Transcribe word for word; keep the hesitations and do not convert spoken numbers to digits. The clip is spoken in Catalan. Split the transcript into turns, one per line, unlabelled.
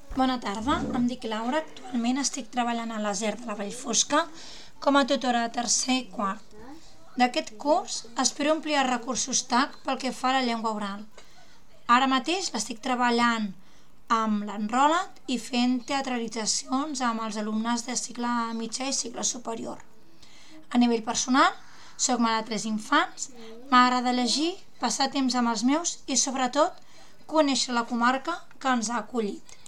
Bona tarda, em dic Laura, actualment estic treballant a l'Aser de la Vallfosca com a tutora de tercer i quart. D'aquest curs espero ampliar recursos T A C pel que fa a la llengua oral. Ara mateix l'estic treballant amb l'Enrolat i fent teatralitzacions amb els alumnes de cicle mitjà i cicle superior. A nivell personal, soc mare de tres infants, m'agrada llegir, passar temps amb els meus i sobretot conèixer la comarca que ens ha acollit.